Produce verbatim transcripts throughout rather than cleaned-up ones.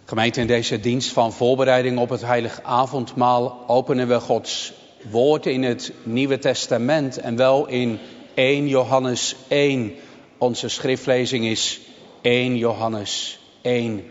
Gemeente, in deze dienst van voorbereiding op het heilig avondmaal openen we Gods woord in het Nieuwe Testament en wel in eerste Johannes één. Onze schriftlezing is eerste Johannes één.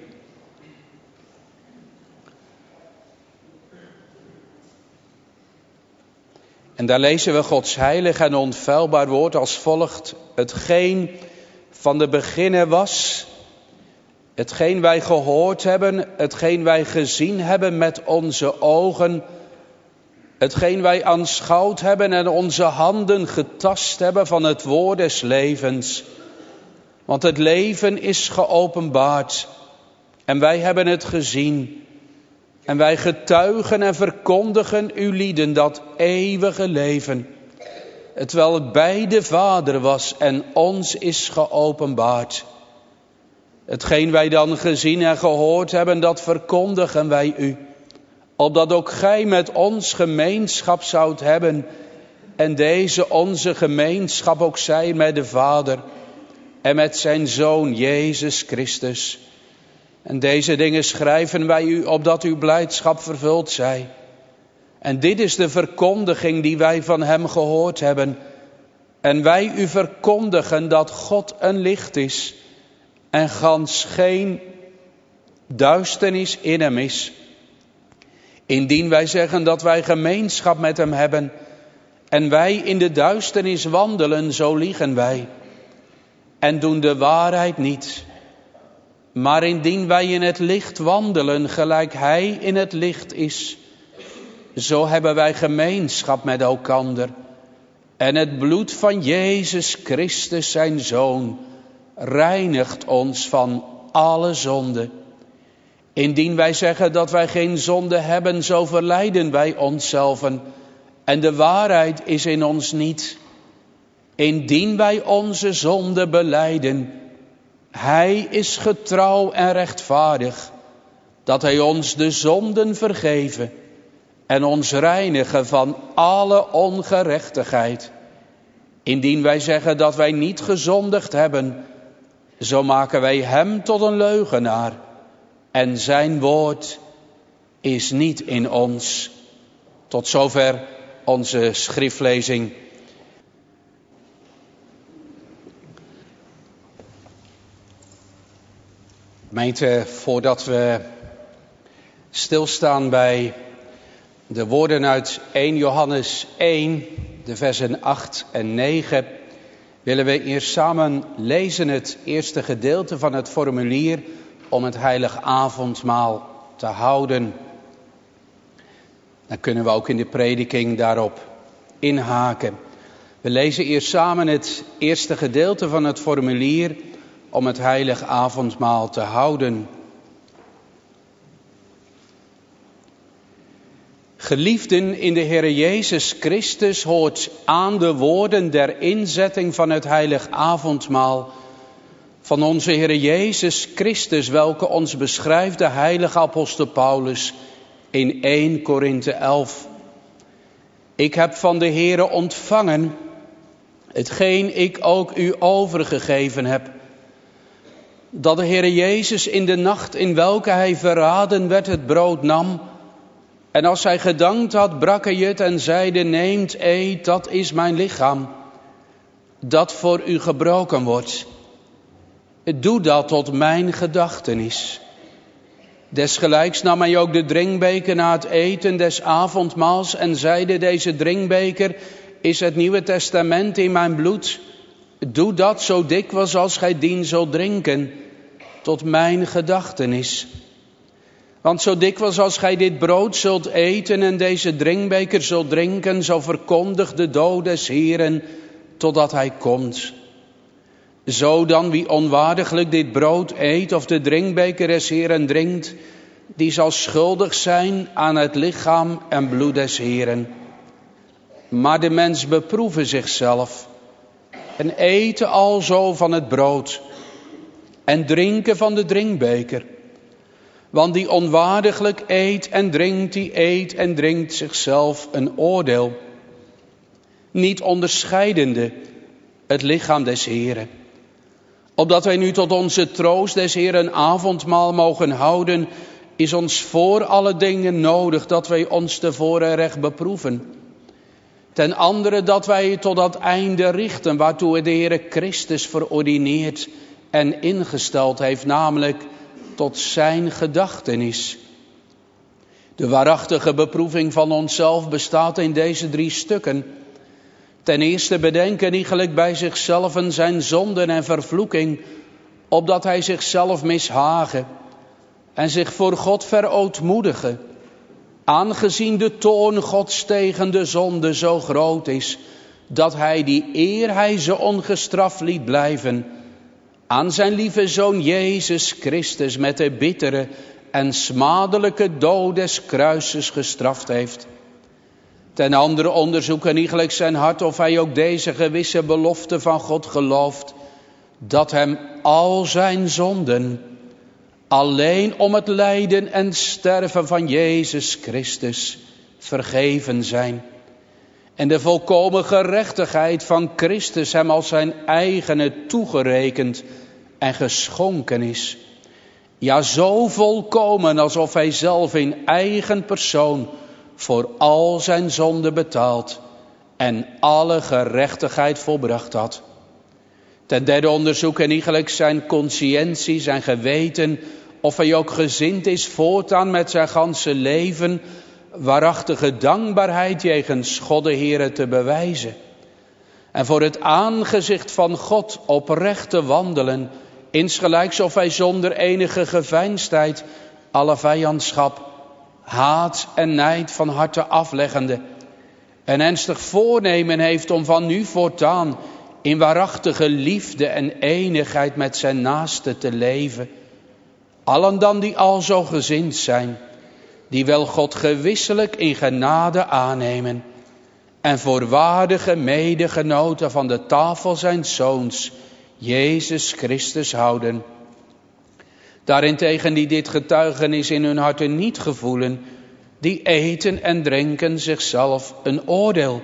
En daar lezen we Gods heilig en onfeilbaar woord als volgt. Hetgeen van de beginnen was, hetgeen wij gehoord hebben, hetgeen wij gezien hebben met onze ogen, hetgeen wij aanschouwd hebben en onze handen getast hebben van het woord des levens. Want het leven is geopenbaard en wij hebben het gezien. En wij getuigen en verkondigen u lieden dat eeuwige leven, hetwel het bij de Vader was en ons is geopenbaard. Hetgeen wij dan gezien en gehoord hebben, dat verkondigen wij u, opdat ook gij met ons gemeenschap zoudt hebben en deze onze gemeenschap ook zij met de Vader en met zijn Zoon Jezus Christus. En deze dingen schrijven wij u, opdat uw blijdschap vervuld zij. En dit is de verkondiging die wij van hem gehoord hebben. En wij u verkondigen dat God een licht is en gans geen duisternis in hem is. Indien wij zeggen dat wij gemeenschap met hem hebben en wij in de duisternis wandelen, zo liegen wij en doen de waarheid niet. Maar indien wij in het licht wandelen, gelijk hij in het licht is, zo hebben wij gemeenschap met elkander. En het bloed van Jezus Christus, zijn Zoon, reinigt ons van alle zonde. Indien wij zeggen dat wij geen zonde hebben, zo verleiden wij onszelven. En de waarheid is in ons niet. Indien wij onze zonde belijden, hij is getrouw en rechtvaardig, dat hij ons de zonden vergeven en ons reinigen van alle ongerechtigheid. Indien wij zeggen dat wij niet gezondigd hebben, zo maken wij hem tot een leugenaar en zijn woord is niet in ons. Tot zover onze schriftlezing. Gemeente, voordat we stilstaan bij de woorden uit eerste Johannes één, de versen acht en negen, willen we eerst samen lezen het eerste gedeelte van het formulier om het heilig avondmaal te houden. Dan kunnen we ook in de prediking daarop inhaken. We lezen eerst samen het eerste gedeelte van het formulier om het heilig avondmaal te houden. Geliefden in de Heere Jezus Christus, hoort aan de woorden der inzetting van het heilig avondmaal van onze Heere Jezus Christus, welke ons beschrijft de heilige apostel Paulus in eerste Korinthe elf. Ik heb van de Heere ontvangen hetgeen ik ook u overgegeven heb, dat de Heere Jezus in de nacht in welke hij verraden werd het brood nam, en als hij gedankt had, brak hij het en zeide, neemt, eet, dat is mijn lichaam, dat voor u gebroken wordt. Doe dat tot mijn gedachtenis. Desgelijks nam hij ook de drinkbeker na het eten des avondmaals en zeide, deze drinkbeker is het Nieuwe Testament in mijn bloed. Doe dat zo dikwijls als gij dien zult drinken, tot mijn gedachtenis. Want zo dikwijls als gij dit brood zult eten en deze drinkbeker zult drinken, zo verkondigt de dood des Heeren, totdat hij komt. Zo dan wie onwaardiglijk dit brood eet of de drinkbeker des Heeren drinkt, die zal schuldig zijn aan het lichaam en bloed des Heeren. Maar de mens beproeve zichzelf en eten alzo van het brood en drinken van de drinkbeker. Want die onwaardiglijk eet en drinkt, die eet en drinkt zichzelf een oordeel, niet onderscheidende het lichaam des Heeren. Opdat wij nu tot onze troost des Heeren een avondmaal mogen houden, is ons voor alle dingen nodig dat wij ons tevoren recht beproeven. Ten andere dat wij tot dat einde richten waartoe de Heere Christus verordineerd en ingesteld heeft, namelijk tot zijn gedachtenis. De waarachtige beproeving van onszelf bestaat in deze drie stukken. Ten eerste bedenken iegelijk bij zichzelf zijn zonden en vervloeking, opdat hij zichzelf mishagen en zich voor God verootmoedigen, aangezien de toorn Gods tegen de zonde zo groot is, dat hij die eer hij ze ongestraft liet blijven, aan zijn lieve Zoon Jezus Christus met de bittere en smadelijke dood des kruises gestraft heeft. Ten andere onderzoeken iegelijk zijn hart of hij ook deze gewisse belofte van God gelooft, dat hem al zijn zonden alleen om het lijden en sterven van Jezus Christus vergeven zijn. En de volkomen gerechtigheid van Christus hem als zijn eigene toegerekend en geschonken is. Ja, zo volkomen alsof hij zelf in eigen persoon voor al zijn zonden betaald en alle gerechtigheid volbracht had. Ten derde onderzoeken iegelijk zijn consciëntie, zijn geweten, of hij ook gezind is voortaan met zijn ganse leven waarachtige dankbaarheid jegens God de Heere te bewijzen. En voor het aangezicht van God oprecht te wandelen, insgelijks of hij zonder enige geveinsdheid alle vijandschap, haat en nijd van harte afleggende, en ernstig voornemen heeft om van nu voortaan in waarachtige liefde en eenigheid met zijn naaste te leven. Allen dan die al zo gezind zijn, die wel God gewisselijk in genade aannemen en voor waardige medegenoten van de tafel zijn Zoons, Jezus Christus, houden. Daarentegen die dit getuigenis in hun harten niet gevoelen, die eten en drinken zichzelf een oordeel.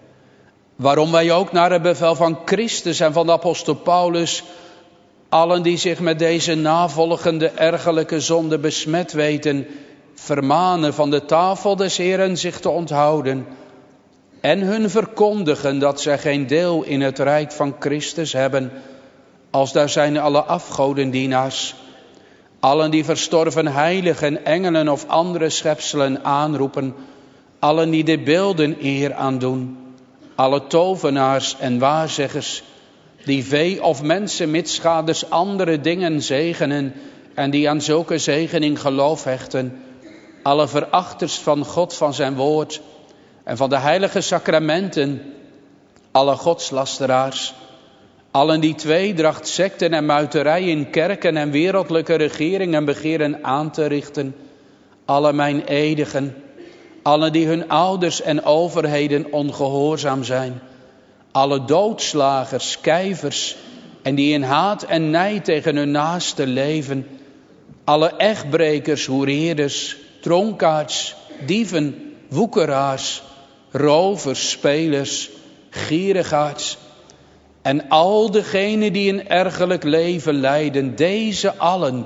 Waarom wij ook naar het bevel van Christus en van de apostel Paulus allen die zich met deze navolgende ergerlijke zonde besmet weten, vermanen van de tafel des Heeren zich te onthouden en hun verkondigen dat zij geen deel in het rijk van Christus hebben, als daar zijn alle afgodendienaars, allen die verstorven heiligen, engelen of andere schepselen aanroepen, allen die de beelden eer aandoen, alle tovenaars en waarzeggers, die vee of mensen mitsgaders andere dingen zegenen en die aan zulke zegening geloof hechten, alle verachters van God, van zijn woord en van de heilige sacramenten, alle godslasteraars, allen die tweedracht, sekten en muiterij in kerken en wereldlijke regeringen begeren aan te richten, alle mijn edigen, allen die hun ouders en overheden ongehoorzaam zijn, alle doodslagers, kijvers en die in haat en nijd tegen hun naaste leven, alle echtbrekers, hoereerders, dronkaards, dieven, woekeraars, rovers, spelers, gierigaards en al degenen die een ergerlijk leven leiden, deze allen,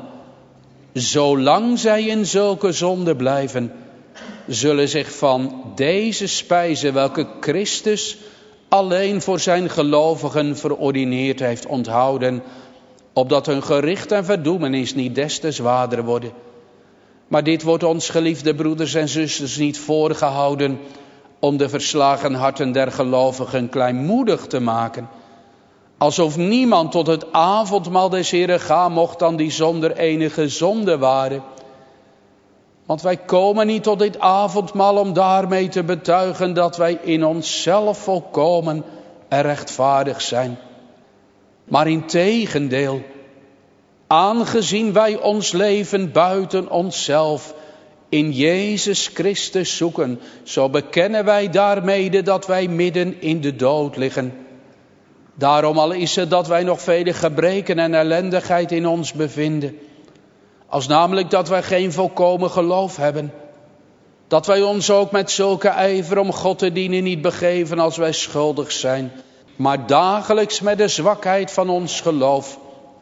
zolang zij in zulke zonde blijven, zullen zich van deze spijze welke Christus alleen voor zijn gelovigen verordineerd heeft onthouden, opdat hun gericht en verdoemenis niet des te zwaarder worden. Maar dit wordt ons, geliefde broeders en zusters, niet voorgehouden om de verslagen harten der gelovigen kleinmoedig te maken, alsof niemand tot het avondmaal des Heeren gaan mocht dan die zonder enige zonde waren. Want wij komen niet tot dit avondmaal om daarmee te betuigen dat wij in onszelf volkomen en rechtvaardig zijn. Maar integendeel, aangezien wij ons leven buiten onszelf in Jezus Christus zoeken, zo bekennen wij daarmede dat wij midden in de dood liggen. Daarom al is het dat wij nog vele gebreken en ellendigheid in ons bevinden, als namelijk dat wij geen volkomen geloof hebben, dat wij ons ook met zulke ijver om God te dienen niet begeven als wij schuldig zijn, maar dagelijks met de zwakheid van ons geloof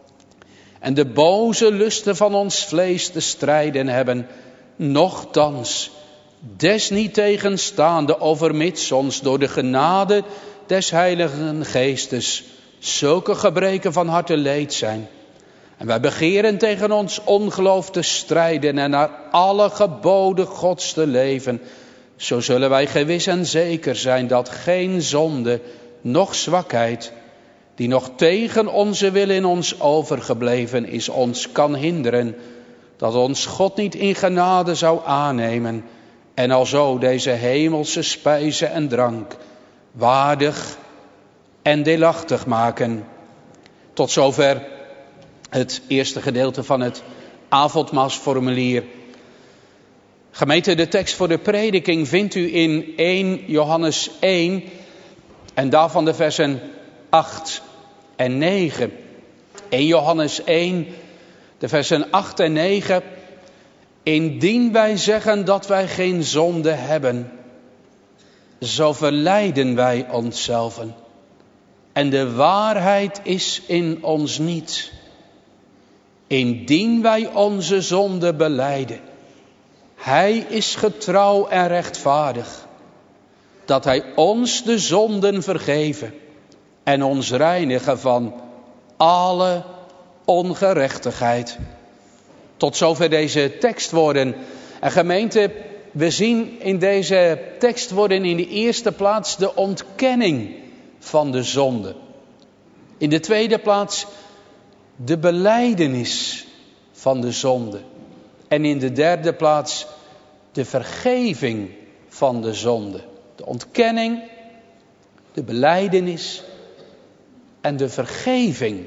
en de boze lusten van ons vlees te strijden hebben, nochtans, desniettegenstaande overmits ons door de genade des Heiligen Geestes zulke gebreken van harte leed zijn. En wij begeren tegen ons ongeloof te strijden en naar alle geboden Gods te leven. Zo zullen wij gewis en zeker zijn dat geen zonde, noch zwakheid, die nog tegen onze wil in ons overgebleven is, ons kan hinderen, dat ons God niet in genade zou aannemen en alzo deze hemelse spijze en drank waardig en deelachtig maken. Tot zover het eerste gedeelte van het avondmaalsformulier. Gemeente, de tekst voor de prediking vindt u in eerste Johannes één en daarvan de versen acht en negen. eerste Johannes één, de versen acht en negen. Indien wij zeggen dat wij geen zonde hebben, zo verleiden wij onszelven. En de waarheid is in ons niet. Indien wij onze zonde belijden, Hij is getrouw en rechtvaardig, dat Hij ons de zonden vergeven en ons reinigen van alle ongerechtigheid. Tot zover deze tekstwoorden. En gemeente, we zien in deze tekstwoorden in de eerste plaats de ontkenning van de zonde. In de tweede plaats de belijdenis van de zonde. En in de derde plaats de vergeving van de zonde. De ontkenning, de belijdenis en de vergeving.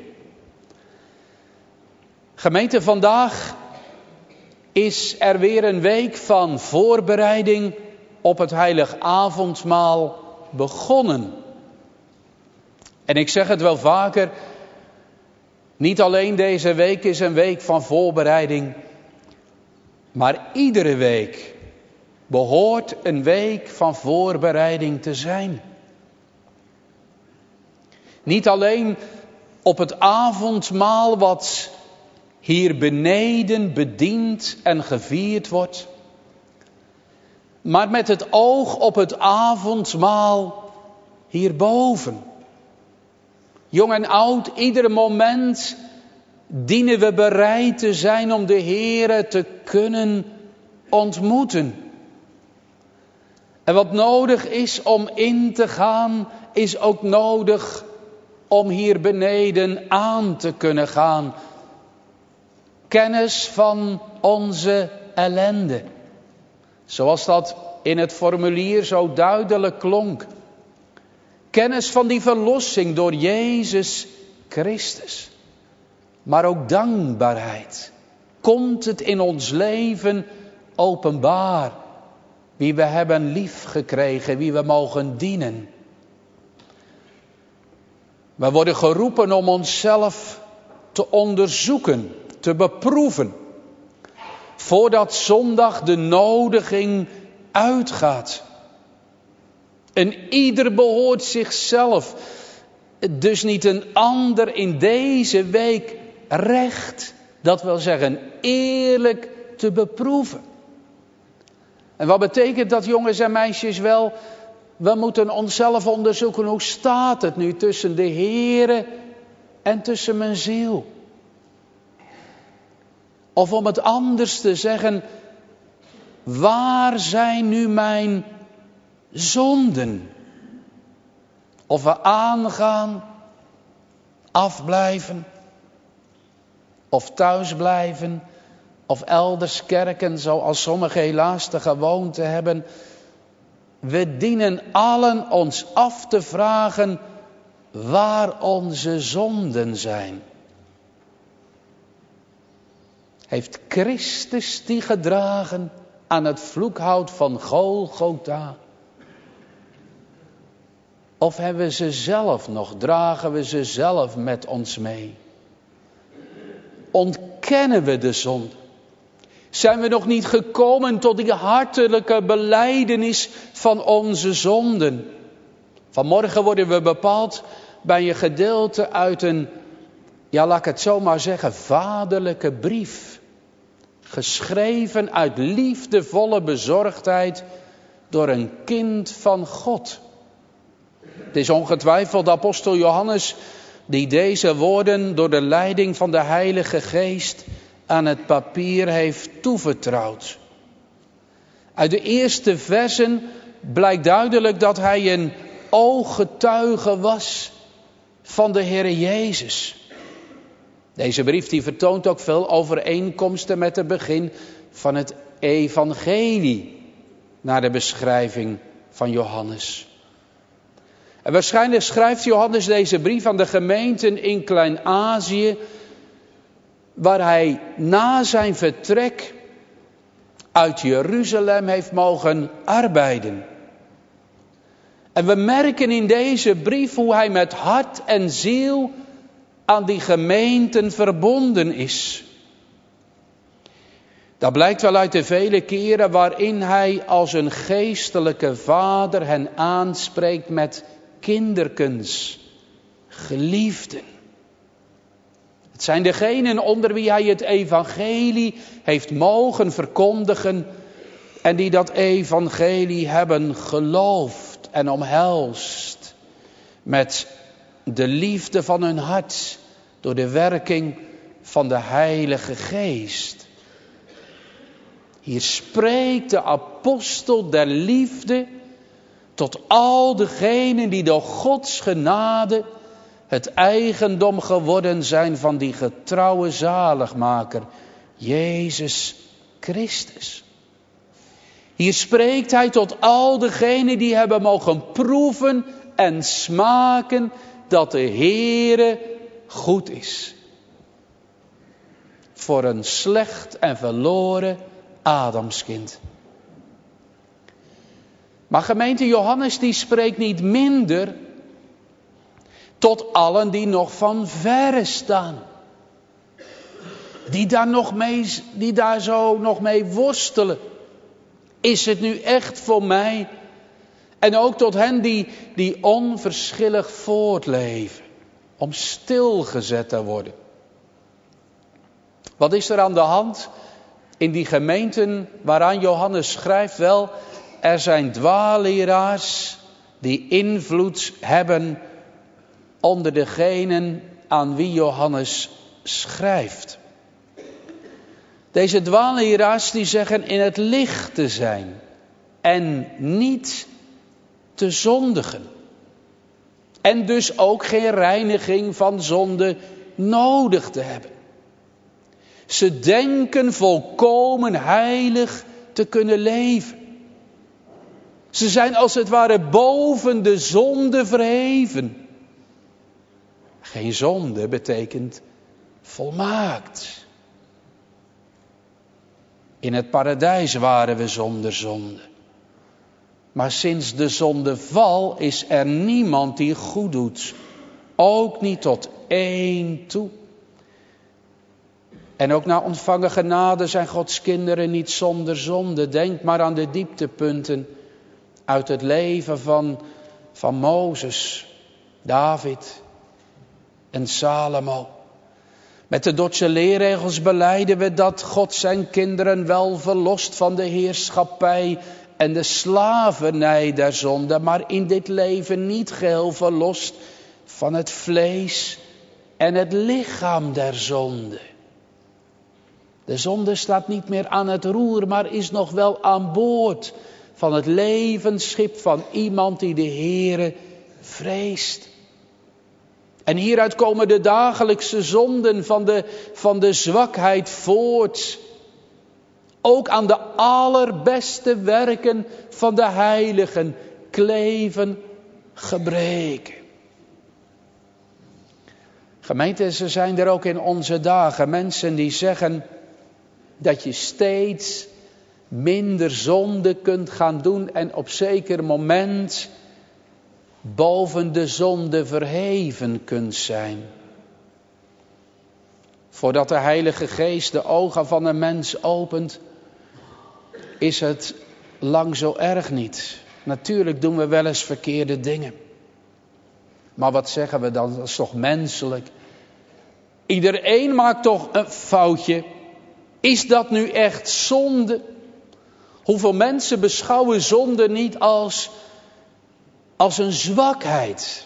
Gemeente, vandaag is er weer een week van voorbereiding op het heilig avondmaal begonnen. En ik zeg het wel vaker, niet alleen deze week is een week van voorbereiding, maar iedere week behoort een week van voorbereiding te zijn. Niet alleen op het avondmaal wat hier beneden bediend en gevierd wordt, maar met het oog op het avondmaal hierboven. Jong en oud, ieder moment dienen we bereid te zijn om de Heere te kunnen ontmoeten. En wat nodig is om in te gaan, is ook nodig om hier beneden aan te kunnen gaan. Kennis van onze ellende. Zoals dat in het formulier zo duidelijk klonk. Kennis van die verlossing door Jezus Christus. Maar ook dankbaarheid. Komt het in ons leven openbaar. Wie we hebben lief gekregen, wie we mogen dienen. We worden geroepen om onszelf te onderzoeken, te beproeven. Voordat zondag de nodiging uitgaat. En ieder behoort zichzelf, dus niet een ander in deze week recht, dat wil zeggen eerlijk te beproeven. En wat betekent dat, jongens en meisjes, wel? We moeten onszelf onderzoeken, hoe staat het nu tussen de Heere en tussen mijn ziel? Of om het anders te zeggen, waar zijn nu mijn zonden? Of we aangaan, afblijven, of thuis blijven, of elders kerken, zoals sommigen helaas de gewoonte hebben. We dienen allen ons af te vragen waar onze zonden zijn. Heeft Christus die gedragen aan het vloekhout van Golgotha? Of hebben we ze zelf nog, dragen we ze zelf met ons mee? Ontkennen we de zonde? Zijn we nog niet gekomen tot die hartelijke belijdenis van onze zonden? Vanmorgen worden we bepaald bij een gedeelte uit een ja, laat ik het zo maar zeggen, vaderlijke brief. Geschreven uit liefdevolle bezorgdheid door een kind van God. Het is ongetwijfeld de apostel Johannes die deze woorden door de leiding van de Heilige Geest aan het papier heeft toevertrouwd. Uit de eerste versen blijkt duidelijk dat hij een ooggetuige was van de Heere Jezus. Deze brief die vertoont ook veel overeenkomsten met het begin van het evangelie naar de beschrijving van Johannes. En waarschijnlijk schrijft Johannes deze brief aan de gemeenten in Klein-Azië, waar hij na zijn vertrek uit Jeruzalem heeft mogen arbeiden. En we merken in deze brief hoe hij met hart en ziel aan die gemeenten verbonden is. Dat blijkt wel uit de vele keren waarin hij als een geestelijke vader hen aanspreekt met kinderkens, geliefden. Het zijn degenen onder wie hij het evangelie heeft mogen verkondigen en die dat evangelie hebben geloofd en omhelst met de liefde van hun hart door de werking van de Heilige Geest. Hier spreekt de apostel der liefde tot al degenen die door Gods genade het eigendom geworden zijn van die getrouwe zaligmaker, Jezus Christus. Hier spreekt hij tot al degenen die hebben mogen proeven en smaken dat de Heere goed is. Voor een slecht en verloren Adamskind. Maar gemeente, Johannes die spreekt niet minder tot allen die nog van verre staan. Die daar, nog mee, die daar zo nog mee worstelen. Is het nu echt voor mij? En ook tot hen die, die onverschillig voortleven. Om stilgezet te worden. Wat is er aan de hand in die gemeenten waaraan Johannes schrijft? Wel, er zijn dwaalleraars die invloed hebben onder degenen aan wie Johannes schrijft. Deze dwaalleraars die zeggen in het licht te zijn en niet te zondigen. En dus ook geen reiniging van zonde nodig te hebben. Ze denken volkomen heilig te kunnen leven. Ze zijn als het ware boven de zonde verheven. Geen zonde betekent volmaakt. In het paradijs waren we zonder zonde. Maar sinds de zondeval is er niemand die goed doet. Ook niet tot één toe. En ook na ontvangen genade zijn Gods kinderen niet zonder zonde. Denk maar aan de dieptepunten uit het leven van, van Mozes, David en Salomo. Met de Dordtse leerregels belijden we dat God zijn kinderen wel verlost van de heerschappij en de slavernij der zonde, maar in dit leven niet geheel verlost van het vlees en het lichaam der zonde. De zonde staat niet meer aan het roer, maar is nog wel aan boord van het levensschip van iemand die de Heere vreest. En hieruit komen de dagelijkse zonden van de, van de zwakheid voort. Ook aan de allerbeste werken van de heiligen kleven gebreken. Gemeente, ze zijn er ook in onze dagen mensen die zeggen dat je steeds minder zonde kunt gaan doen en op zeker moment boven de zonde verheven kunt zijn. Voordat de Heilige Geest de ogen van een mens opent, is het lang zo erg niet. Natuurlijk doen we wel eens verkeerde dingen. Maar wat zeggen we dan? Dat is toch menselijk? Iedereen maakt toch een foutje. Is dat nu echt zonde? Hoeveel mensen beschouwen zonde niet als, als een zwakheid?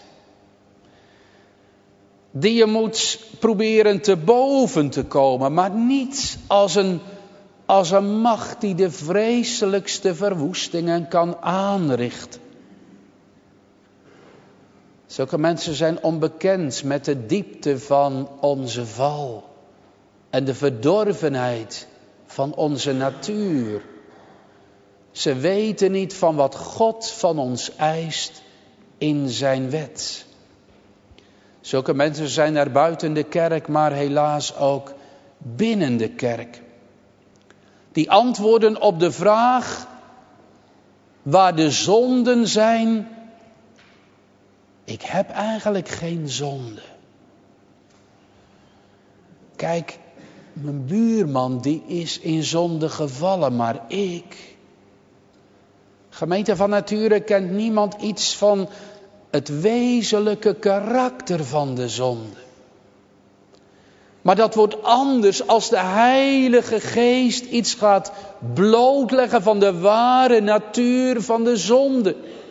Die je moet proberen te boven te komen, maar niet als een, als een macht die de vreselijkste verwoestingen kan aanrichten. Zulke mensen zijn onbekend met de diepte van onze val en de verdorvenheid van onze natuur. Ze weten niet van wat God van ons eist in zijn wet. Zulke mensen zijn er buiten de kerk, maar helaas ook binnen de kerk. Die antwoorden op de vraag waar de zonden zijn. Ik heb eigenlijk geen zonde. Kijk, mijn buurman die is in zonde gevallen, maar ik. Gemeente van Nature kent niemand iets van het wezenlijke karakter van de zonde. Maar dat wordt anders als de Heilige Geest iets gaat blootleggen van de ware natuur van de zonde.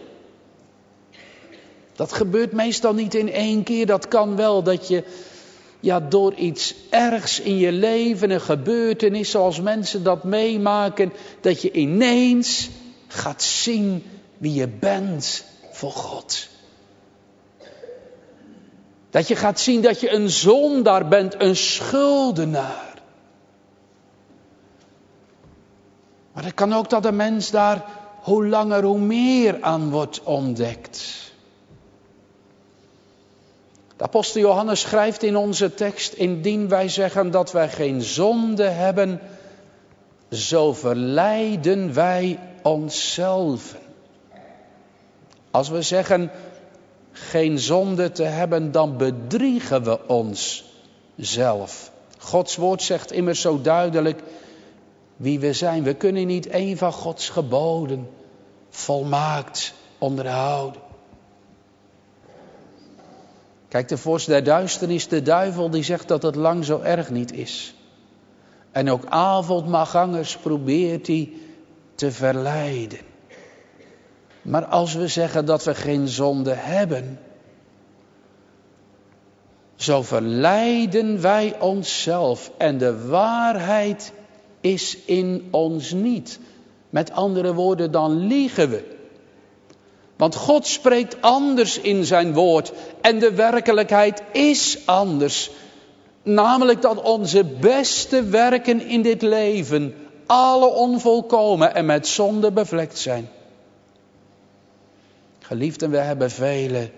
Dat gebeurt meestal niet in één keer. Dat kan wel dat je ja, door iets ergs in je leven, een gebeurtenis zoals mensen dat meemaken, dat je ineens gaat zien wie je bent voor God. Dat je gaat zien dat je een zondaar bent, een schuldenaar. Maar het kan ook dat de mens daar hoe langer hoe meer aan wordt ontdekt. De apostel Johannes schrijft in onze tekst: indien wij zeggen dat wij geen zonde hebben, zo verleiden wij onszelf. Als we zeggen geen zonde te hebben, dan bedriegen we onszelf. Gods woord zegt immers zo duidelijk wie we zijn. We kunnen niet één van Gods geboden volmaakt onderhouden. Kijk, de vorst der duisternis, de duivel, die zegt dat het lang zo erg niet is. En ook avondmaalgangers probeert hij te verleiden. Maar als we zeggen dat we geen zonde hebben, zo verleiden wij onszelf en de waarheid is in ons niet. Met andere woorden, dan liegen we. Want God spreekt anders in zijn woord en de werkelijkheid is anders. Namelijk dat onze beste werken in dit leven alle onvolkomen en met zonde bevlekt zijn. Geliefden, we hebben vele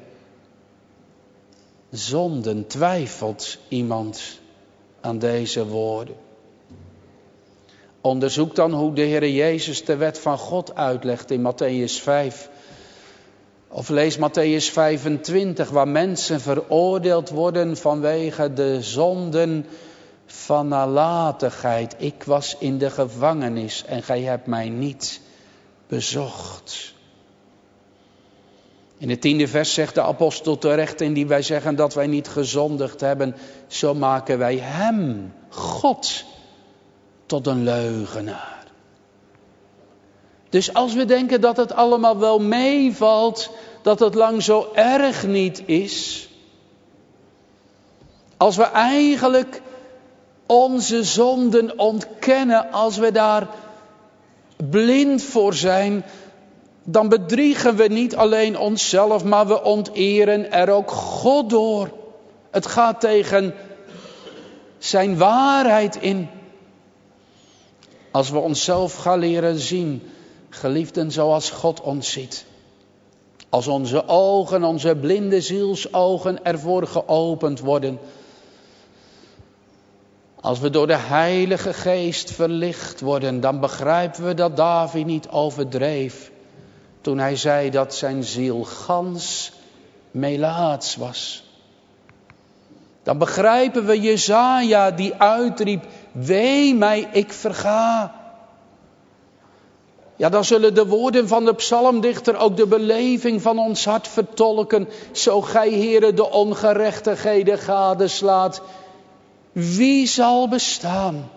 zonden. Twijfelt iemand aan deze woorden? Onderzoek dan hoe de Heer Jezus de wet van God uitlegt in Mattheüs vijf. Of lees Mattheüs vijfentwintig, waar mensen veroordeeld worden vanwege de zonden van nalatigheid. Ik was in de gevangenis en gij hebt mij niet bezocht. In het tiende vers zegt de apostel terecht, indien wij zeggen dat wij niet gezondigd hebben, zo maken wij hem, God, tot een leugenaar. Dus als we denken dat het allemaal wel meevalt, dat het lang zo erg niet is. Als we eigenlijk onze zonden ontkennen, als we daar blind voor zijn, dan bedriegen we niet alleen onszelf, maar we onteren er ook God door. Het gaat tegen zijn waarheid in. Als we onszelf gaan leren zien, geliefden, zoals God ons ziet. Als onze ogen, onze blinde zielsogen ervoor geopend worden. Als we door de Heilige Geest verlicht worden, dan begrijpen we dat David niet overdreef toen hij zei dat zijn ziel gans melaats was. Dan begrijpen we Jesaja die uitriep, wee mij, ik verga. Ja, dan zullen de woorden van de psalmdichter ook de beleving van ons hart vertolken. Zo gij, Heere, de ongerechtigheden gadeslaat, Wie zal bestaan?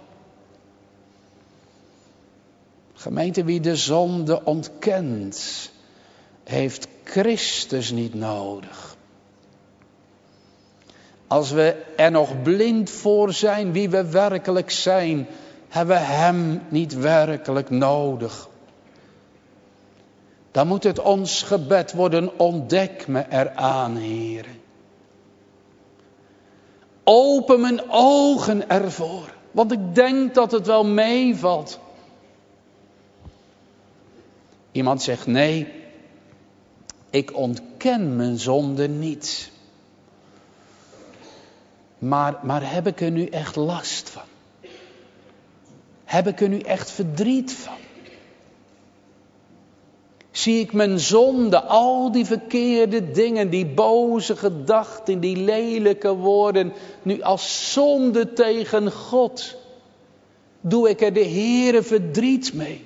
Gemeente, wie de zonde ontkent, heeft Christus niet nodig. Als we er nog blind voor zijn wie we werkelijk zijn, hebben we hem niet werkelijk nodig. Dan moet het ons gebed worden: ontdek me eraan, Heer. Open mijn ogen ervoor, want ik denk dat het wel meevalt. Iemand zegt: nee, ik ontken mijn zonde niet. Maar, maar heb ik er nu echt last van? Heb ik er nu echt verdriet van? Zie ik mijn zonde, al die verkeerde dingen, die boze gedachten, die lelijke woorden, nu als zonde tegen God? Doe ik er de Heere verdriet mee?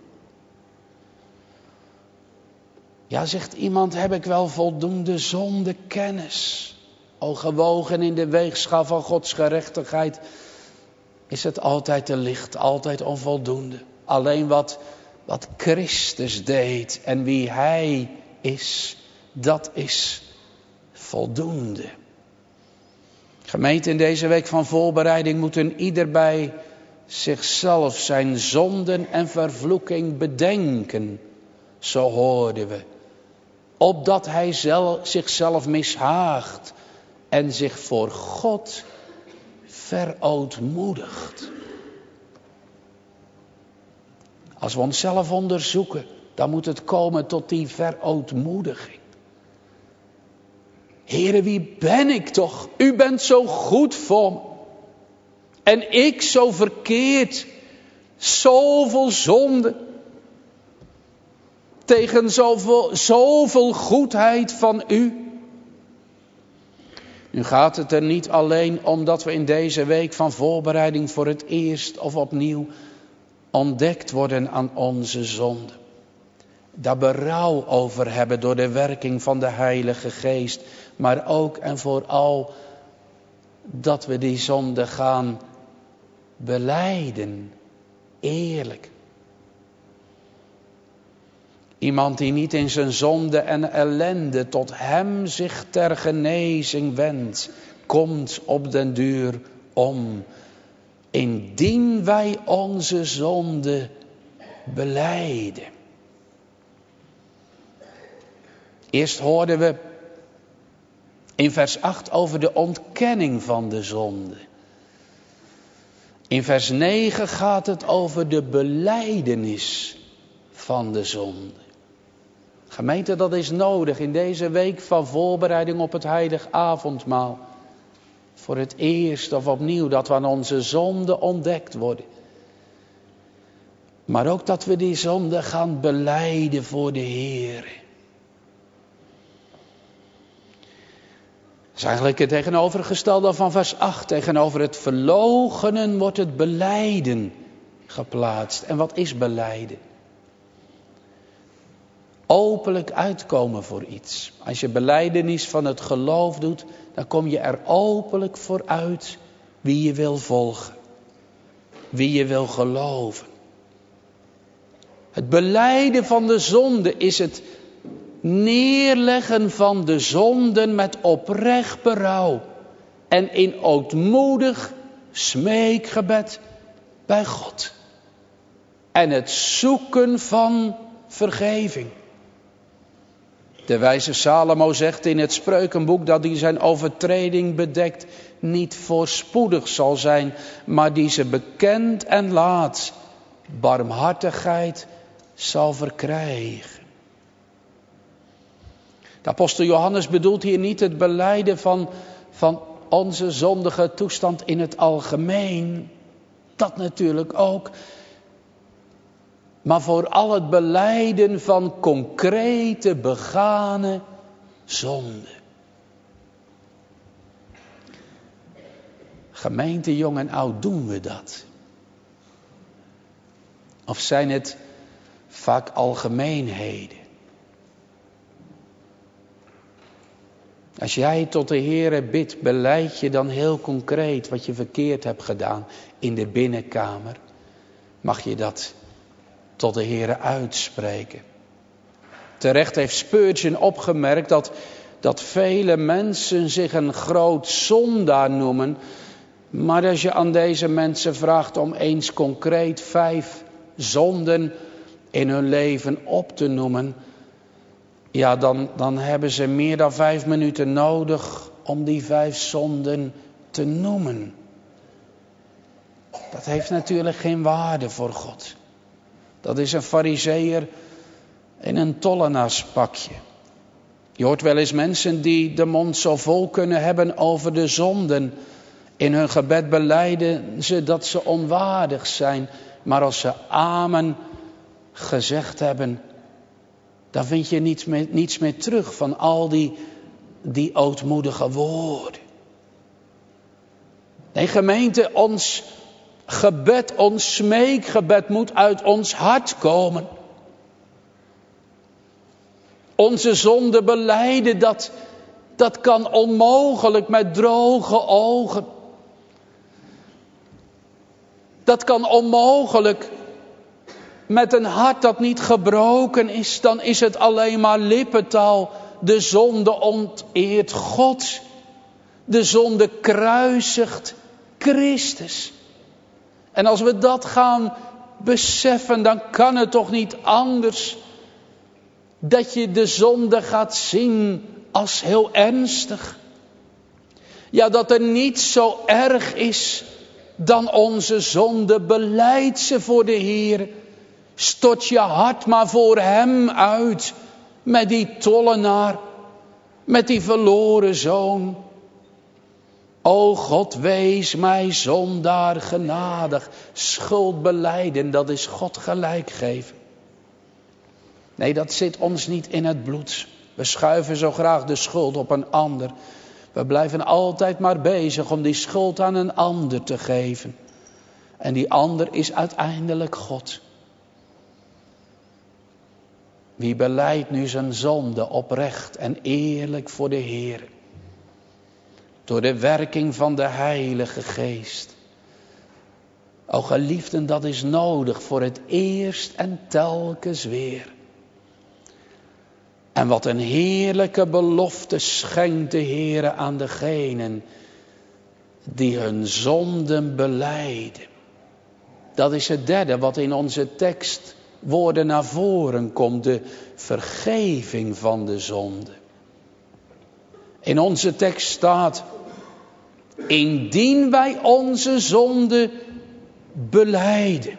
Ja, zegt iemand, heb ik wel voldoende zondekennis? O, gewogen in de weegschaal van Gods gerechtigheid is het altijd te licht, altijd onvoldoende. Alleen wat, wat Christus deed en wie Hij is, dat is voldoende. Gemeente, in deze week van voorbereiding moet een ieder bij zichzelf zijn zonden en vervloeking bedenken. Zo hoorden we. Opdat hij zelf, zichzelf mishaagt en zich voor God verootmoedigt. Als we onszelf onderzoeken, dan moet het komen tot die verootmoediging. Heere, wie ben ik toch? U bent zo goed voor me. En ik zo verkeerd. Zoveel zonde. Tegen zoveel, zoveel goedheid van u. Nu gaat het er niet alleen om dat we in deze week van voorbereiding voor het eerst of opnieuw ontdekt worden aan onze zonde. Daar berouw over hebben door de werking van de Heilige Geest. Maar ook en vooral dat we die zonde gaan belijden. Eerlijk. Iemand die niet in zijn zonde en ellende tot hem zich ter genezing wendt, komt op den duur om. Indien wij onze zonde belijden. Eerst hoorden we in vers acht over de ontkenning van de zonde. In vers negen gaat het over de belijdenis van de zonde. Gemeente, dat is nodig in deze week van voorbereiding op het heilig avondmaal. Voor het eerst of opnieuw dat we aan onze zonde ontdekt worden. Maar ook dat we die zonde gaan belijden voor de Heer. Dat is eigenlijk het tegenovergestelde van vers acht. Tegenover het verloochenen wordt het belijden geplaatst. En wat is belijden? Openlijk uitkomen voor iets. Als je belijdenis van het geloof doet, dan kom je er openlijk voor uit wie je wil volgen. Wie je wil geloven. Het belijden van de zonde is het neerleggen van de zonden met oprecht berouw. En in ootmoedig smeekgebed bij God. En het zoeken van vergeving. De wijze Salomo zegt in het Spreukenboek dat hij zijn overtreding bedekt niet voorspoedig zal zijn, maar die ze bekend en laat barmhartigheid zal verkrijgen. De apostel Johannes bedoelt hier niet het belijden van, van onze zondige toestand in het algemeen. Dat natuurlijk ook. Maar vooral het belijden van concrete begane zonde. Gemeente, jong en oud, doen we dat? Of zijn het vaak algemeenheden? Als jij tot de Heere bidt, belijd je dan heel concreet wat je verkeerd hebt gedaan in de binnenkamer. Mag je dat tot de Heere uitspreken. Terecht heeft Spurgeon opgemerkt dat, dat vele mensen zich een groot zondaar noemen. Maar als je aan deze mensen vraagt om eens concreet vijf zonden in hun leven op te noemen. Ja, dan, dan hebben ze meer dan vijf minuten nodig om die vijf zonden te noemen. Dat heeft natuurlijk geen waarde voor God. Dat is een farizeeër in een tollenaarspakje. Je hoort wel eens mensen die de mond zo vol kunnen hebben over de zonden. In hun gebed belijden ze dat ze onwaardig zijn. Maar als ze amen gezegd hebben, dan vind je niets meer, niets meer terug van al die, die ootmoedige woorden. Nee, gemeente, ons gebed, ons smeekgebed moet uit ons hart komen. Onze zonde belijden, dat, dat kan onmogelijk met droge ogen. Dat kan onmogelijk met een hart dat niet gebroken is. Dan is het alleen maar lippentaal. De zonde onteert God. De zonde kruisigt Christus. En als we dat gaan beseffen, dan kan het toch niet anders dat je de zonde gaat zien als heel ernstig. Ja, dat er niets zo erg is dan onze zonde. Belijd ze voor de Heer. Stort je hart maar voor Hem uit. Met die tollenaar. Met die verloren zoon. O God, wees mij zondaar genadig. Schuld belijden, dat is God gelijk geven. Nee, dat zit ons niet in het bloed. We schuiven zo graag de schuld op een ander. We blijven altijd maar bezig om die schuld aan een ander te geven. En die ander is uiteindelijk God. Wie belijdt nu zijn zonde oprecht en eerlijk voor de Heer? Door de werking van de Heilige Geest. O geliefden, dat is nodig voor het eerst en telkens weer. En wat een heerlijke belofte schenkt de Heer aan degenen die hun zonden belijden. Dat is het derde wat in onze tekstwoorden naar voren komt. De vergeving van de zonde. In onze tekst staat: indien wij onze zonde belijden.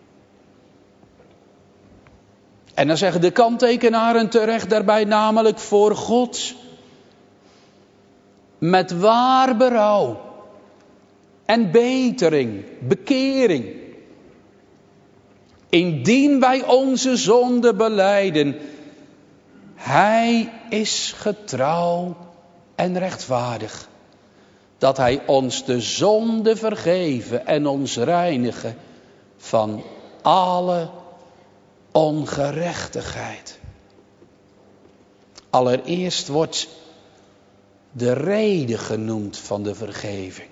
En dan zeggen de kanttekenaren terecht daarbij, namelijk voor God. Met waar berouw en betering, bekering. Indien wij onze zonde belijden, Hij is getrouw en rechtvaardig. Dat Hij ons de zonde vergeven en ons reinigen van alle ongerechtigheid. Allereerst wordt de reden genoemd van de vergeving.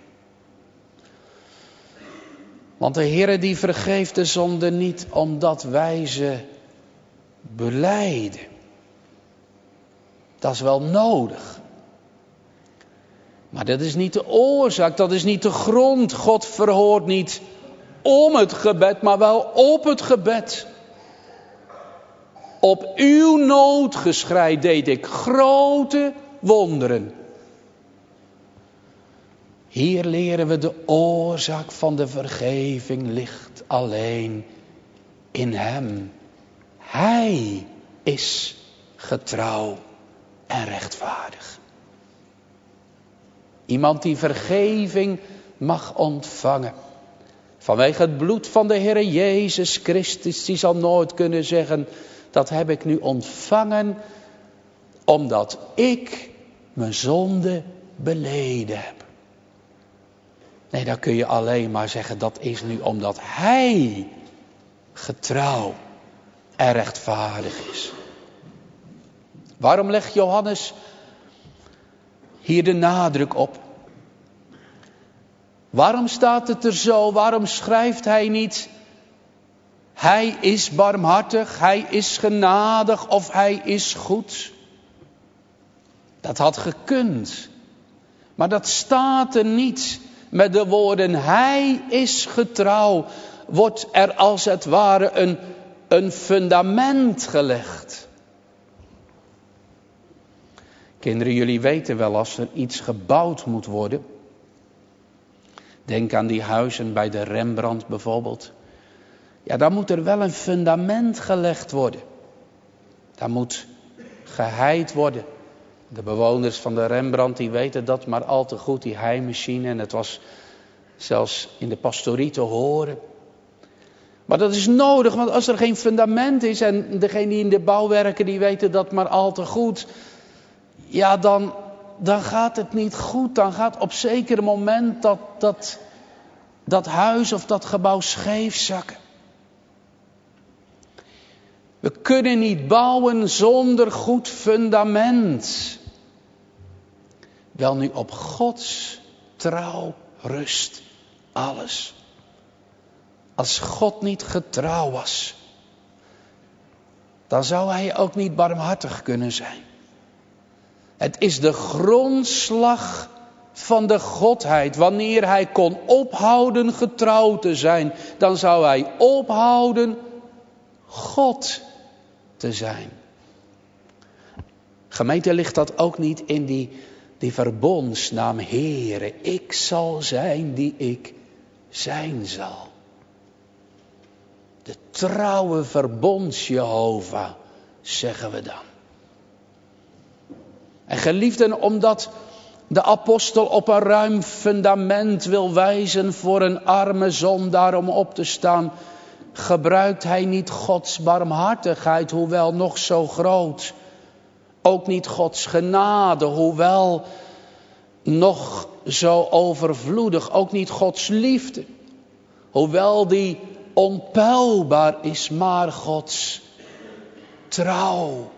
Want de Heere die vergeeft de zonde niet omdat wij ze belijden. Dat is wel nodig. Maar dat is niet de oorzaak, dat is niet de grond. God verhoort niet om het gebed, maar wel op het gebed. Op uw noodgeschrei deed ik grote wonderen. Hier leren we de oorzaak van de vergeving ligt alleen in Hem. Hij is getrouw en rechtvaardig. Iemand die vergeving mag ontvangen vanwege het bloed van de Heer Jezus Christus, die zal nooit kunnen zeggen: dat heb ik nu ontvangen omdat ik mijn zonde beleden heb. Nee, dan kun je alleen maar zeggen: dat is nu omdat Hij getrouw en rechtvaardig is. Waarom legt Johannes hier de nadruk op. Waarom staat het er zo? Waarom schrijft hij niet: hij is barmhartig, hij is genadig of hij is goed? Dat had gekund. Maar dat staat er niet. Met de woorden hij is getrouw wordt er als het ware een, een fundament gelegd. Kinderen, jullie weten wel, als er iets gebouwd moet worden. Denk aan die huizen bij de Rembrandt bijvoorbeeld. Ja, dan moet er wel een fundament gelegd worden. Daar moet geheid worden. De bewoners van de Rembrandt die weten dat maar al te goed, die heimachine. En het was zelfs in de pastorie te horen. Maar dat is nodig, want als er geen fundament is en degenen die in de bouw werken die weten dat maar al te goed. Ja, dan, dan gaat het niet goed. Dan gaat op zeker moment dat, dat, dat huis of dat gebouw scheef zakken. We kunnen niet bouwen zonder goed fundament. Wel nu, op Gods trouw rust alles. Als God niet getrouw was, dan zou hij ook niet barmhartig kunnen zijn. Het is de grondslag van de Godheid. Wanneer hij kon ophouden getrouw te zijn, dan zou hij ophouden God te zijn. Gemeente, ligt dat ook niet in die, die verbondsnaam Heere. Ik zal zijn die ik zijn zal. De trouwe verbonds Jehovah, zeggen we dan. En geliefden, omdat de apostel op een ruim fundament wil wijzen voor een arme zondaar om op te staan, gebruikt hij niet Gods barmhartigheid, hoewel nog zo groot. Ook niet Gods genade, hoewel nog zo overvloedig. Ook niet Gods liefde, hoewel die onpeilbaar is, maar Gods trouw.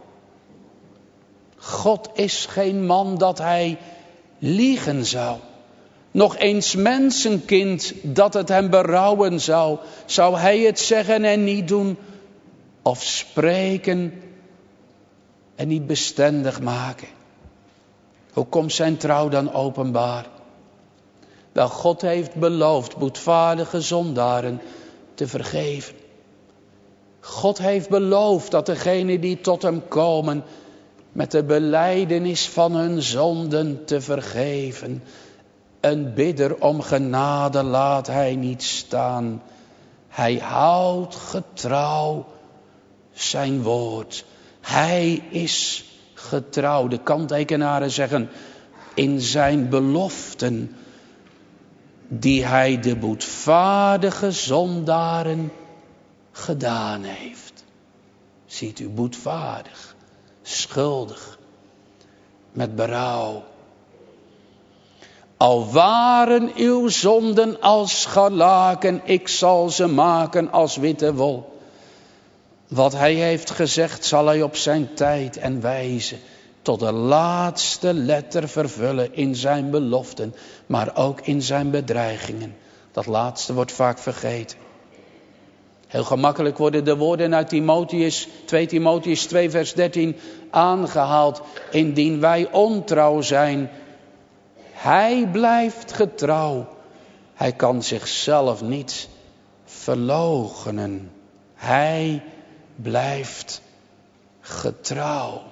God is geen man dat hij liegen zou. Nog eens mensenkind dat het hem berouwen zou. Zou hij het zeggen en niet doen? Of spreken en niet bestendig maken? Hoe komt zijn trouw dan openbaar? Wel, God heeft beloofd boetvaardige zondaren te vergeven. God heeft beloofd dat degenen die tot hem komen met de belijdenis van hun zonden te vergeven. Een bidder om genade laat hij niet staan. Hij houdt getrouw zijn woord. Hij is getrouw. De kanttekenaren zeggen in zijn beloften die hij de boetvaardige zondaren gedaan heeft. Ziet u, boetvaardig, schuldig, met berouw. Al waren uw zonden als scharlaken, ik zal ze maken als witte wol. Wat hij heeft gezegd zal hij op zijn tijd en wijze tot de laatste letter vervullen in zijn beloften, maar ook in zijn bedreigingen. Dat laatste wordt vaak vergeten. Heel gemakkelijk worden de woorden uit Timotheus, twee Timotheus twee vers dertien aangehaald. Indien wij ontrouw zijn, hij blijft getrouw. Hij kan zichzelf niet verloochenen. Hij blijft getrouw.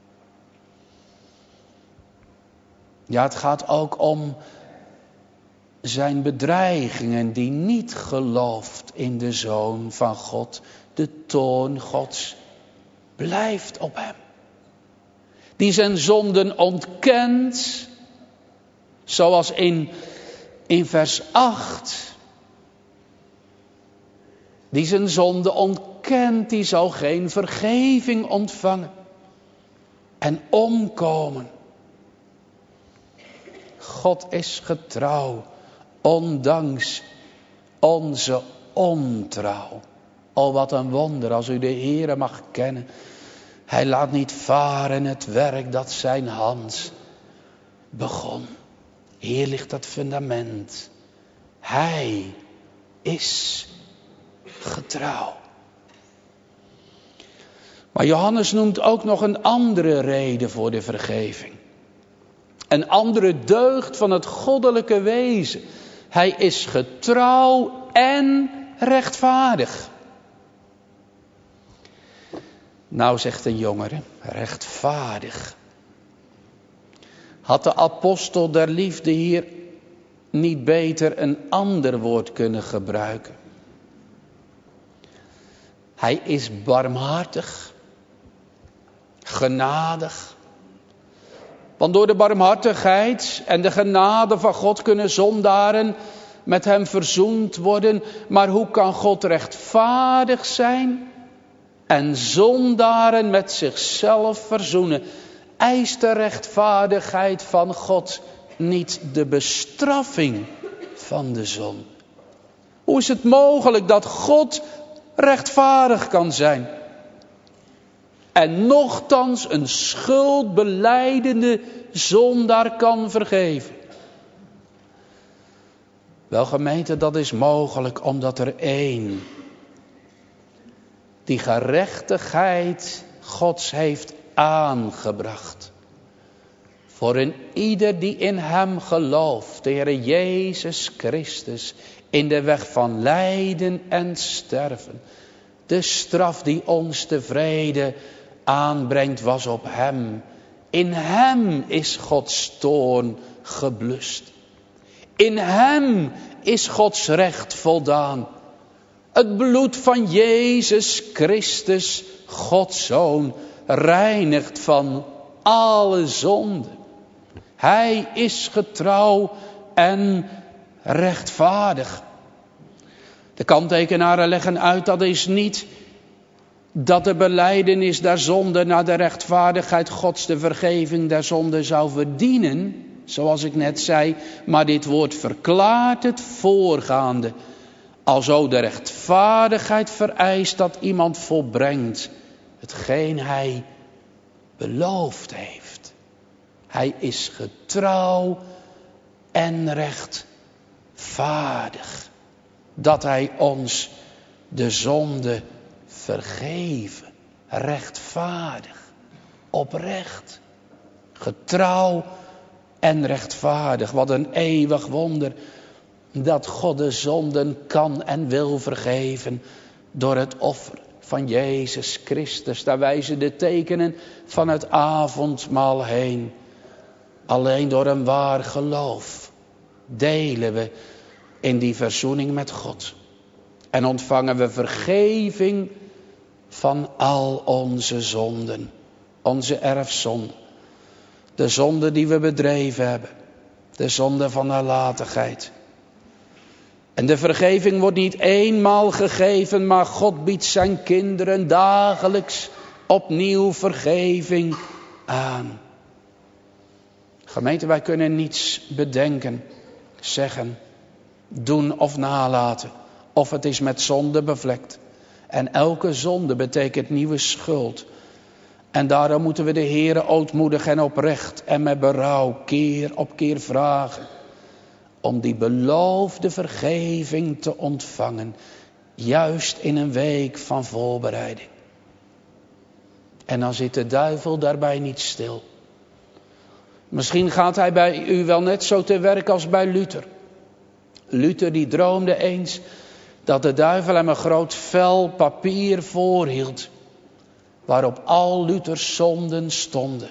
Ja, het gaat ook om zijn bedreigingen die niet gelooft in de Zoon van God. De toorn Gods blijft op hem. Die zijn zonden ontkent. Zoals in, in vers acht. Die zijn zonde ontkent, die zal geen vergeving ontvangen. En omkomen. God is getrouw, ondanks onze ontrouw. Oh, wat een wonder als u de Heere mag kennen. Hij laat niet varen het werk dat zijn hand begon. Hier ligt dat fundament. Hij is getrouw. Maar Johannes noemt ook nog een andere reden voor de vergeving. Een andere deugd van het goddelijke wezen. Hij is getrouw en rechtvaardig. Nou, zegt een jongere, rechtvaardig. Had de apostel der liefde hier niet beter een ander woord kunnen gebruiken? Hij is barmhartig, genadig. Want door de barmhartigheid en de genade van God kunnen zondaren met hem verzoend worden. Maar hoe kan God rechtvaardig zijn en zondaren met zichzelf verzoenen? Eist de rechtvaardigheid van God niet de bestraffing van de zonde? Hoe is het mogelijk dat God rechtvaardig kan zijn en nochtans een schuldbelijdende zondaar kan vergeven? Wel gemeente, dat is mogelijk omdat er één die gerechtigheid Gods heeft aangebracht. Voor een ieder die in hem gelooft, de Heer Jezus Christus, in de weg van lijden en sterven. De straf die ons de vrede aanbrengt was op hem. In hem is Gods toorn geblust. In hem is Gods recht voldaan. Het bloed van Jezus Christus, Gods Zoon, reinigt van alle zonde. Hij is getrouw en rechtvaardig. De kanttekenaren leggen uit dat is niet dat de belijdenis der zonde naar de rechtvaardigheid Gods de vergeving der zonde zou verdienen, zoals ik net zei, maar dit woord verklaart het voorgaande. Alzo de rechtvaardigheid vereist dat iemand volbrengt hetgeen hij beloofd heeft. Hij is getrouw en rechtvaardig. Dat hij ons de zonde vergeven. Rechtvaardig. Oprecht. Getrouw en rechtvaardig. Wat een eeuwig wonder. Dat God de zonden kan en wil vergeven. Door het offer van Jezus Christus. Daar wijzen de tekenen van het avondmaal heen. Alleen door een waar geloof delen we in die verzoening met God. En ontvangen we vergeving van al onze zonden. Onze erfzonden. De zonde die we bedreven hebben. De zonde van nalatigheid. En de vergeving wordt niet eenmaal gegeven, maar God biedt zijn kinderen dagelijks opnieuw vergeving aan. Gemeente, wij kunnen niets bedenken, zeggen, doen of nalaten. Of het is met zonde bevlekt. En elke zonde betekent nieuwe schuld. En daarom moeten we de Heere ootmoedig en oprecht en met berouw keer op keer vragen. Om die beloofde vergeving te ontvangen. Juist in een week van voorbereiding. En dan zit de duivel daarbij niet stil. Misschien gaat hij bij u wel net zo te werk als bij Luther. Luther die droomde eens dat de duivel hem een groot vel papier voorhield. Waarop al Luthers zonden stonden.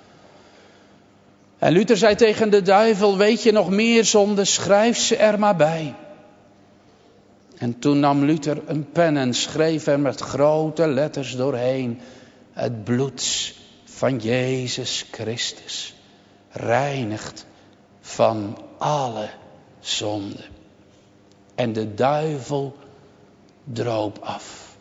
En Luther zei tegen de duivel, weet je nog meer zonden, schrijf ze er maar bij. En toen nam Luther een pen en schreef er met grote letters doorheen. Het bloed van Jezus Christus reinigt van alle zonde. En de duivel droop af.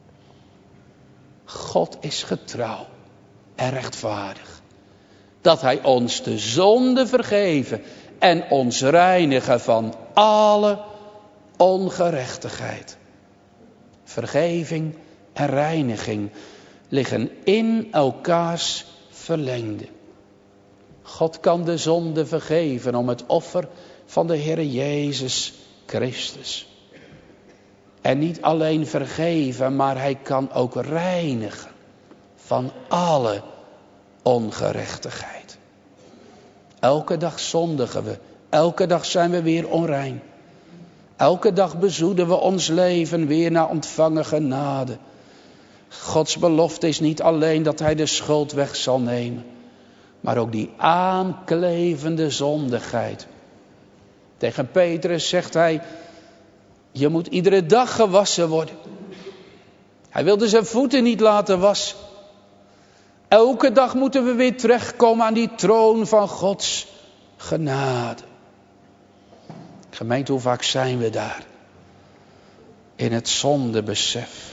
God is getrouw en rechtvaardig. Dat hij ons de zonde vergeven en ons reinigen van alle ongerechtigheid. Vergeving en reiniging liggen in elkaars verlengde. God kan de zonde vergeven om het offer van de Heer Jezus Christus. En niet alleen vergeven, maar hij kan ook reinigen van alle ongerechtigheid. Elke dag zondigen we. Elke dag zijn we weer onrein. Elke dag bezoeden we ons leven weer naar ontvangen genade. Gods belofte is niet alleen dat hij de schuld weg zal nemen, maar ook die aanklevende zondigheid. Tegen Petrus zegt hij, je moet iedere dag gewassen worden. Hij wilde zijn voeten niet laten wassen. Elke dag moeten we weer terechtkomen aan die troon van Gods genade. Gemeente, hoe vaak zijn we daar? In het zondebesef.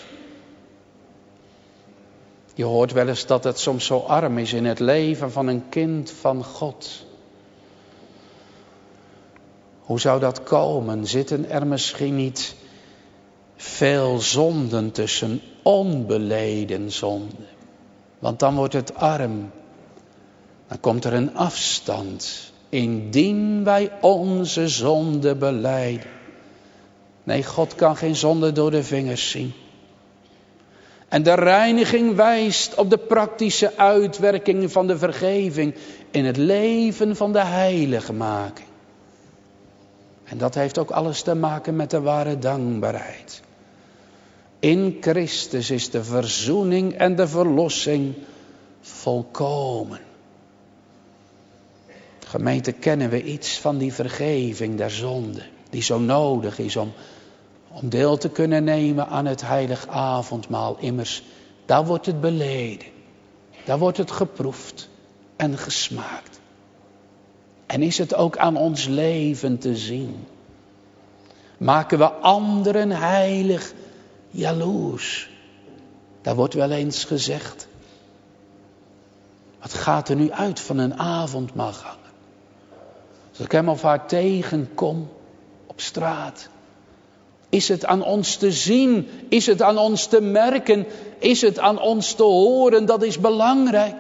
Je hoort wel eens dat het soms zo arm is in het leven van een kind van God. Hoe zou dat komen? Zitten er misschien niet veel zonden tussen, onbeleden zonden? Want dan wordt het arm. Dan komt er een afstand. Indien wij onze zonde belijden. Nee, God kan geen zonde door de vingers zien. En de reiniging wijst op de praktische uitwerking van de vergeving in het leven van de heiligmaking. En dat heeft ook alles te maken met de ware dankbaarheid. In Christus is de verzoening en de verlossing volkomen. Gemeente, kennen we iets van die vergeving der zonde, die zo nodig is om, om deel te kunnen nemen aan het heilig avondmaal. Immers, daar wordt het beleden, daar wordt het geproefd en gesmaakt. En is het ook aan ons leven te zien? Maken we anderen heilig jaloers? Daar wordt wel eens gezegd, wat gaat er nu uit van een avondmaalganger? Als ik hem of haar tegenkom op straat. Is het aan ons te zien? Is het aan ons te merken? Is het aan ons te horen? Dat is belangrijk.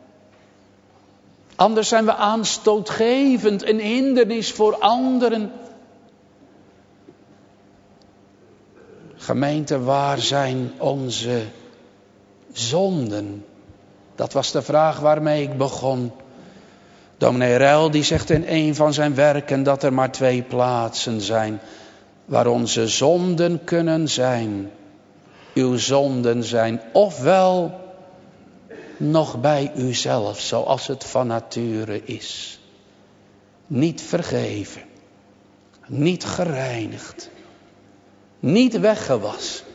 Anders zijn we aanstootgevend, een hindernis voor anderen. Gemeente, waar zijn onze zonden? Dat was de vraag waarmee ik begon. Dominee Ruil die zegt in een van zijn werken dat er maar twee plaatsen zijn waar onze zonden kunnen zijn. Uw zonden zijn ofwel nog bij uzelf, zoals het van nature is. Niet vergeven, niet gereinigd, niet weggewassen.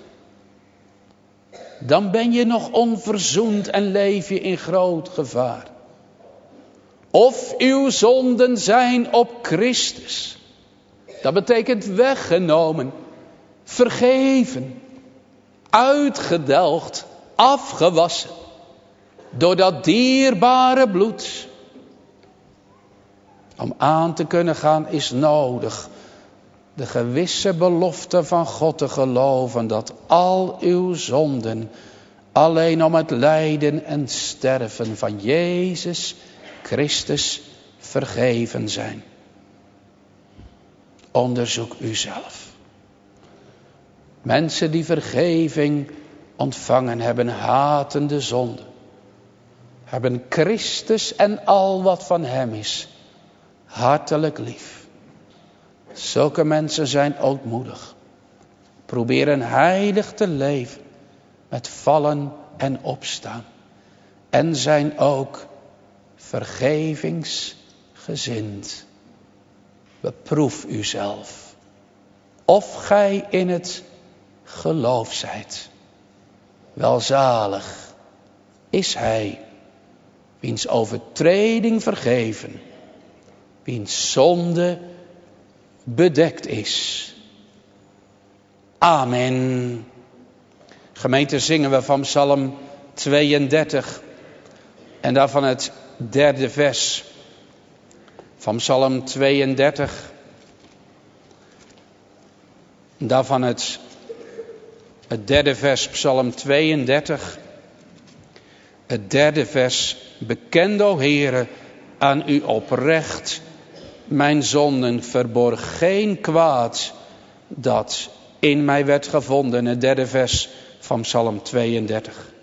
Dan ben je nog onverzoend en leef je in groot gevaar. Of uw zonden zijn op Christus. Dat betekent weggenomen, vergeven, uitgedelgd, afgewassen. Door dat dierbare bloed. Om aan te kunnen gaan is nodig de gewisse belofte van God te geloven dat al uw zonden alleen om het lijden en sterven van Jezus Christus vergeven zijn. Onderzoek uzelf. Mensen die vergeving ontvangen hebben, haten de zonde. Hebben Christus en al wat van hem is hartelijk lief. Zulke mensen zijn ootmoedig. Proberen heilig te leven met vallen en opstaan. En zijn ook vergevingsgezind. Beproef uzelf. Of gij in het geloof zijt. Welzalig is hij, wiens overtreding vergeven, wiens zonde bedekt is. Amen. Gemeente, zingen we van Psalm tweeëndertig en daarvan het derde vers. Van Psalm tweeëndertig. Daarvan het, het derde vers, Psalm tweeëndertig. Het derde vers. Bekend, o Heere, aan u oprecht mijn zonden verborg. Geen kwaad dat in mij werd gevonden. Het derde vers van Psalm tweeëndertig.